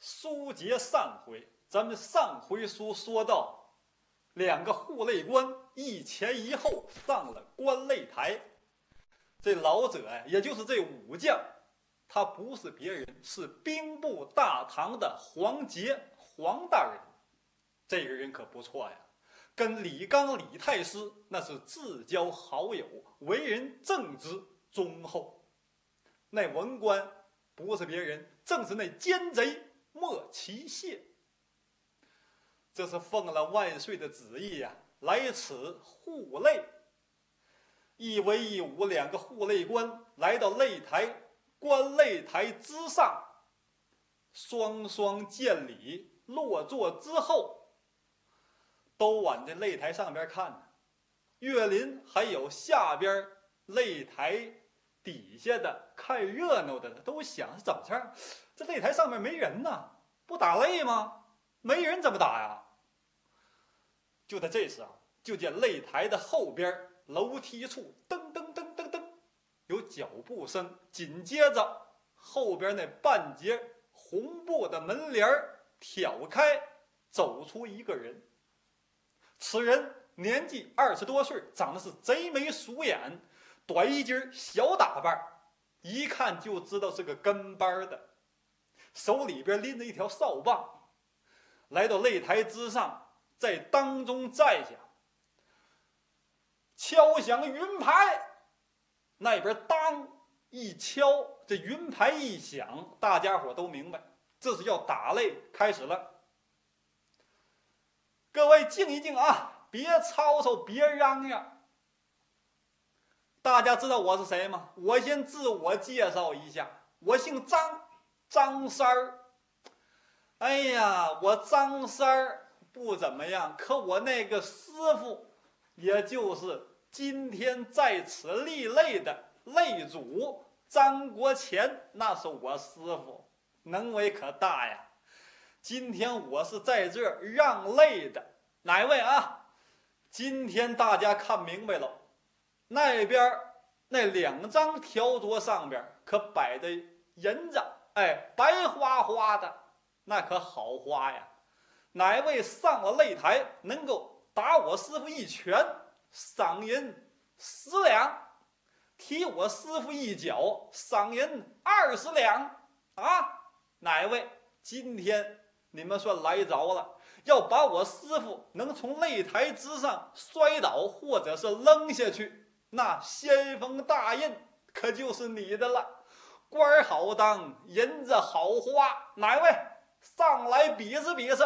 书接上回，咱们上回书说到，两个护卫官一前一后上了观擂台。这老者呀，也就是这武将，他不是别人，是兵部大堂的黄杰，黄大人。这个人可不错呀，跟李纲李太师那是至交好友，为人正直忠厚。那文官不是别人，正是那奸贼莫其谢。这是奉了万岁的旨意呀，来此护擂。一文一武两个护擂官来到擂台，观擂台之上，双双见礼，落座之后，都往这擂台上边看。岳林还有下边擂台底下的看热闹的都想是怎么着？这擂台上面没人呢，不打擂吗？没人怎么打呀？就在这时候，就见擂台的后边楼梯处噔噔噔噔噔有脚步声，紧接着后边那半截红布的门帘挑开，走出一个人。此人年纪20多岁，长得是贼眉鼠眼，短衣襟小打扮，一看就知道是个跟班的，手里边拎着一条扫棒，来到擂台之上，在当中站下，敲响云牌。那边当一敲，这云牌一响，大家伙都明白，这是要打擂开始了。各位静一静啊，别吵吵，别嚷嚷。大家知道我是谁吗？我先自我介绍一下，我姓张，张三儿。哎呀，我张三儿不怎么样，可我那个师傅，也就是今天在此立擂的擂主张国乾，那是我师傅，能为可大呀。今天我是在这儿让擂的，哪位啊？今天大家看明白了，那边那2张条桌上边可摆着银子，白花花的，那可好花呀。哪位上了擂台能够打我师傅一拳，赏银10两，踢我师傅一脚，赏银20两啊！哪位今天你们算来着了，要把我师傅能从擂台之上摔倒或者是扔下去，那先锋大印可就是你的了。官好当，银子好花，哪位上来比试比试？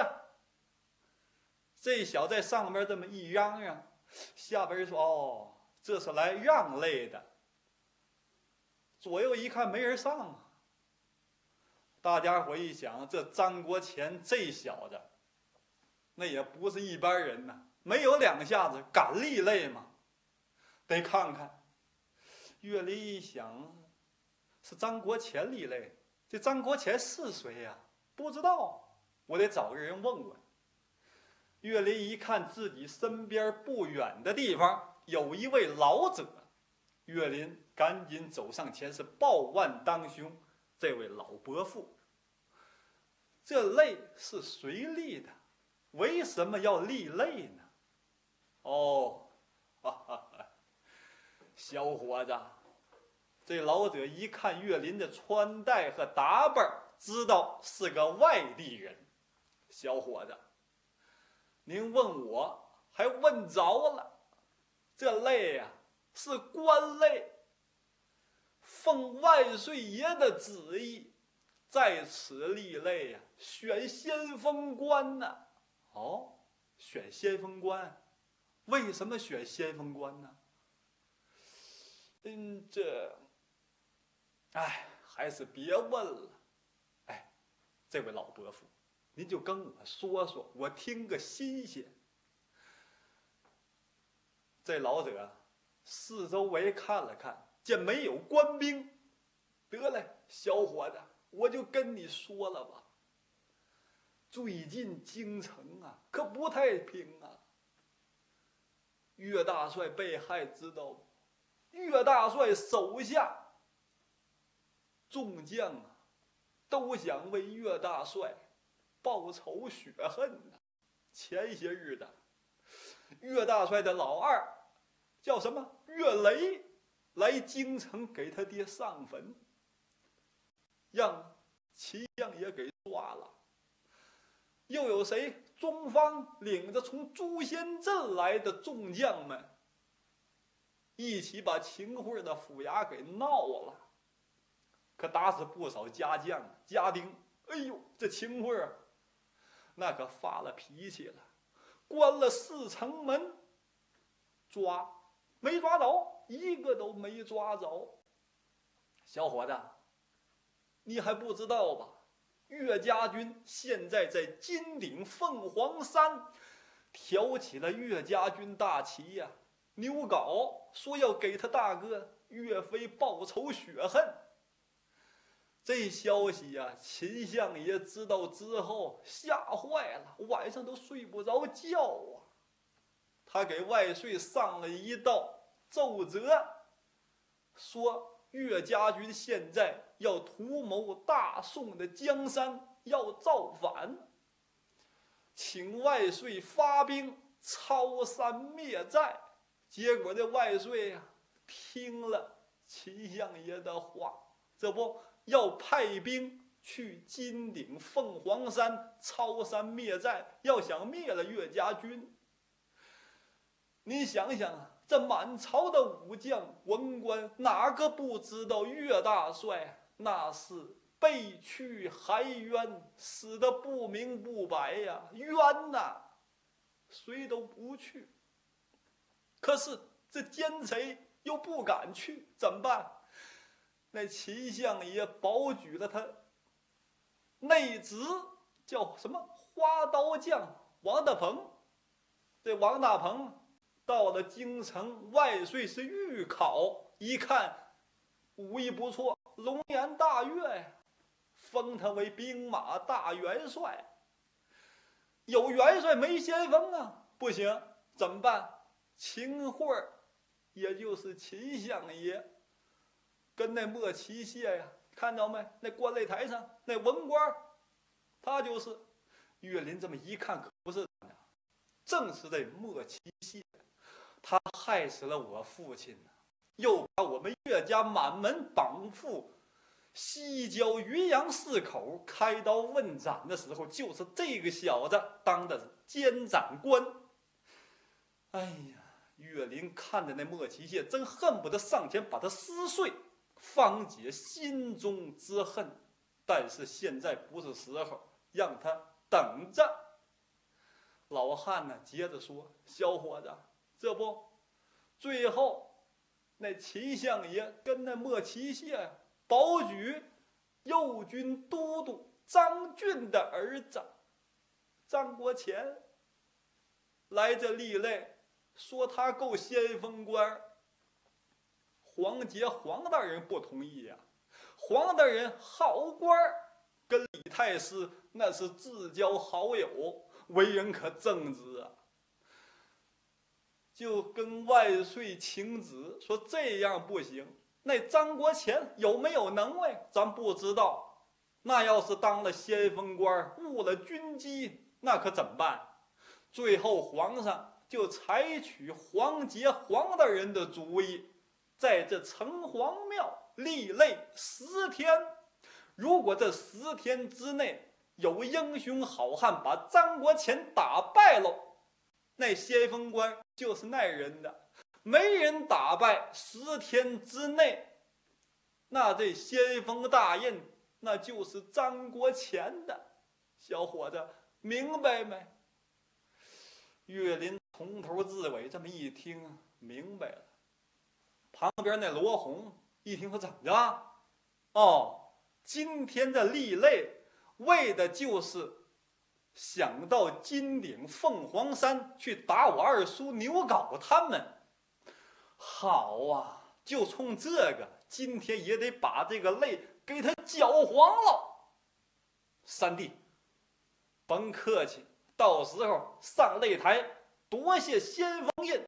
这小在上边这么一嚷嚷，下边说哦，这是来让擂的。左右一看没人上啊，大家伙一想，这张国乾这小子那也不是一般人呐，没有2下子敢立擂吗？得看看。岳林一想，是张国乾立擂，这张国乾是谁呀？不知道，我得找个人问问。岳林一看自己身边不远的地方有一位老者，岳林赶紧走上前，是抱腕当胸，这位老伯父，这擂是谁立的？为什么要立擂呢？哦，哈哈哈，小伙子，这老者一看岳林的穿戴和打扮，知道是个外地人。小伙子，您问我还问着了，这擂呀是官擂，奉万岁爷的旨意，在此立擂呀，选先锋官呢。哦，选先锋官，为什么选先锋官呢？还是别问了。这位老伯父，您就跟我说说，我听个新鲜。这老者四周围看了看，见没有官兵，得嘞，小伙子，我就跟你说了吧，最近京城啊可不太平啊。岳大帅被害，知道不？岳大帅手下众将啊都想为岳大帅报仇雪恨呐。前些日子，岳大帅的老二叫什么岳雷来京城给他爹上坟，让齐相爷给抓了。又有谁？中方领着从诛仙镇来的众将们，一起把秦桧的府衙给闹了，可打死不少家将家丁。哎呦，这秦桧啊，那可发了脾气了，关了4城门，抓没抓着，一个都没抓着。小伙子，你还不知道吧？岳家军现在在金顶凤凰山挑起了岳家军大旗呀，牛皋说要给他大哥岳飞报仇雪恨。这消息呀，秦相爷知道之后吓坏了，晚上都睡不着觉啊。他给万岁上了一道奏折，说岳家军现在要图谋大宋的江山，要造反，请万岁发兵抄山灭寨。结果这万岁呀，听了秦相爷的话，这不要派兵去金顶凤凰山抄山灭寨，要想灭了岳家军。你想想啊，这满朝的武将文官，哪个不知道岳大帅那是被去还冤，死得不明不白呀，冤呐，谁都不去。可是这奸贼又不敢去，怎么办？那秦相爷保举了他内侄，叫什么花刀匠王大鹏。这王大鹏到了京城，万岁是预考，一看武艺不错，龙颜大悦呀，封他为兵马大元帅。有元帅没先锋啊，不行，怎么办？秦桧，也就是秦相爷，跟那莫奇谢呀，看到没？那观擂台上那文官，他就是。岳林这么一看，可不是，正是这莫奇谢，他害死了我父亲呢，又把我们岳家满门绑缚，西郊云阳4口开刀问斩的时候，就是这个小子当的是监斩官。哎呀，岳林看着那莫奇谢，真恨不得上前把他撕碎，方解心中之恨。但是现在不是时候，让他等着。老汉呢，接着说：“小伙子，这不，最后那秦相爷跟那莫奇谢保举右军都督张俊的儿子张国乾来这立擂，说他够先锋官。黄杰黄大人不同意呀，黄大人好官，跟李太师那是至交好友，为人可正直啊。就跟万岁请旨，说这样不行。那张国乾有没有能耐，咱不知道。那要是当了先锋官，误了军机，那可怎么办？最后皇上就采取黄杰黄大人的主意，在这城隍庙立擂10天。如果这10天之内有英雄好汉把张国乾打败了，那先锋官就是那人的；没人打败，10天之内，那这先锋大印那就是张国乾的。小伙子，明白没？岳林从头至尾这么一听，明白了。旁边那罗红一听说怎么着？哦，今天的立擂为的就是想到金顶凤凰山去打我二叔牛皋他们。好啊，就冲这个，今天也得把这个擂给他搅黄了。三弟，甭客气，到时候上擂台夺下先锋印。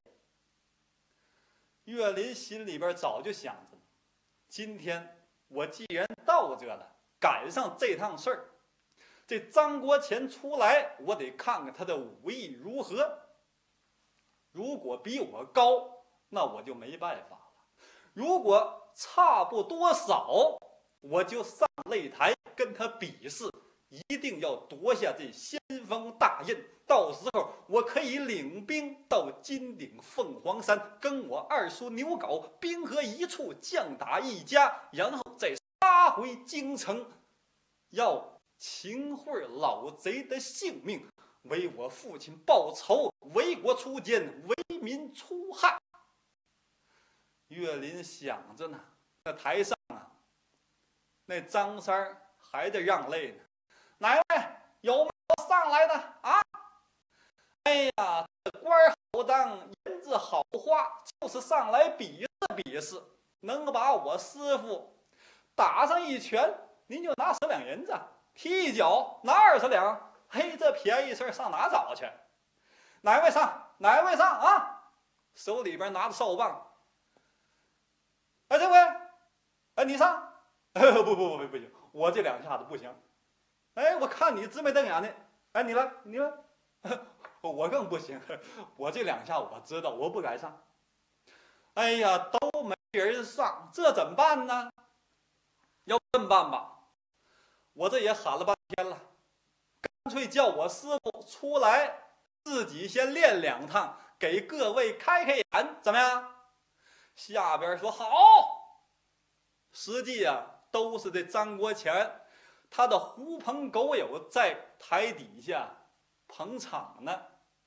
岳林心里边早就想着，今天我既然到这了，赶上这趟事儿， 这张国强出来，我得看看他的武艺如何。如果比我高，那我就没办法了；如果差不多少，我就上擂台跟他比试，一定要夺下这先锋大印。到时候我可以领兵到金顶凤凰山，跟我二叔牛皋兵合一处，将打一家，然后再杀回京城，要擒获老贼的性命，为我父亲报仇，为国出奸，为民除害。岳林想着呢，那台上啊，那张三还在让擂呢。哪位有没有上来的啊？哎呀，这官好当，银子好花，就是上来比试比试，能把我师傅打上一拳，您就拿10两银子。踢一脚拿20两，嘿，这便宜事上哪找去？哪位上？哪位上啊？手里边拿着哨棒。哎，这位，哎，你上？不行，我这2下子不行。哎，我看你直眉瞪眼的。哎，你来，你来。我更不行，我这2下我知道，我不敢上。哎呀，都没人上，这怎么办呢？要这么办吧。我这也喊了半天了，干脆叫我师傅出来，自己先练2趟，给各位开开眼，怎么样？下边说好。实际啊，都是这张国强他的狐朋狗友在台底下捧场呢。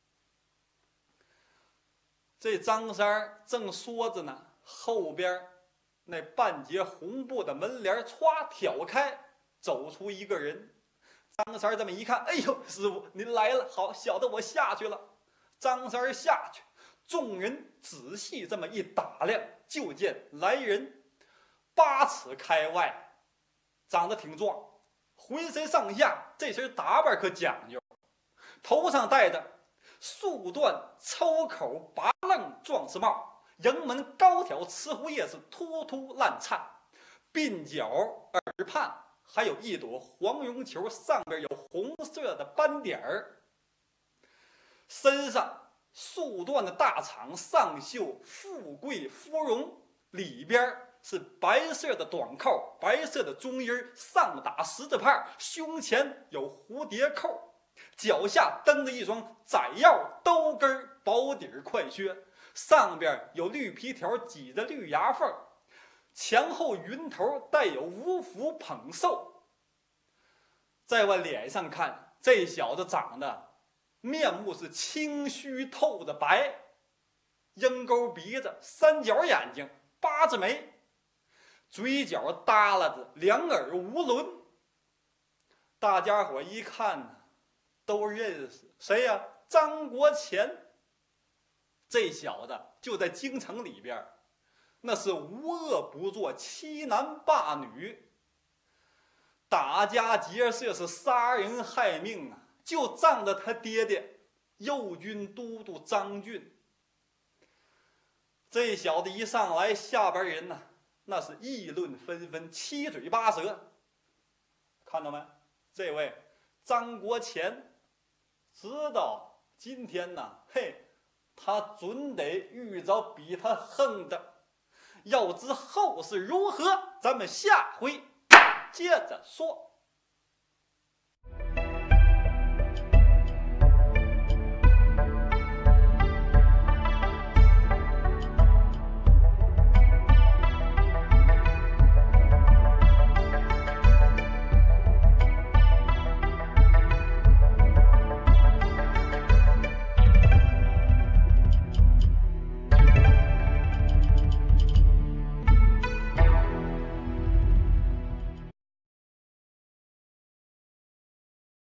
这张三正说着呢，后边那半截红布的门帘歘挑开，走出一个人。张三这么一看，哎呦，师傅您来了，好，小的我下去了。张三下去，众人仔细这么一打量，就见来人8尺开外，长得挺壮，浑身上下这身打扮可讲究，头上戴着竖段抽口拔楞壮士帽，迎门高挑瓷壶叶是突突烂颤，鬓角耳畔还有一朵黄绒球，上边有红色的斑点儿。身上竖段的大氅上绣富贵芙蓉，里边是白色的短扣，白色的中衣，上打10字帕，胸前有蝴蝶扣，脚下蹬着一双窄腰兜跟薄底快靴，上边有绿皮条挤着绿牙缝，前后云头带有五福捧寿。再往脸上看，这小子长得面目是清虚透的白，鹰钩鼻子，3角眼睛，8字眉，嘴角耷拉着，2耳无轮。大家伙一看呢，都认识谁呀？张国强。这小子就在京城里边，那是无恶不作，欺男霸女，打家劫舍，是杀人害命啊！就仗着他爹爹右军都督张俊。这小子一上来，下边人呢，那是议论纷纷，七嘴八舌。看到没？这位张国强知道今天呢，嘿，他准得遇着比他横的。要知后事如何，咱们下回接着说。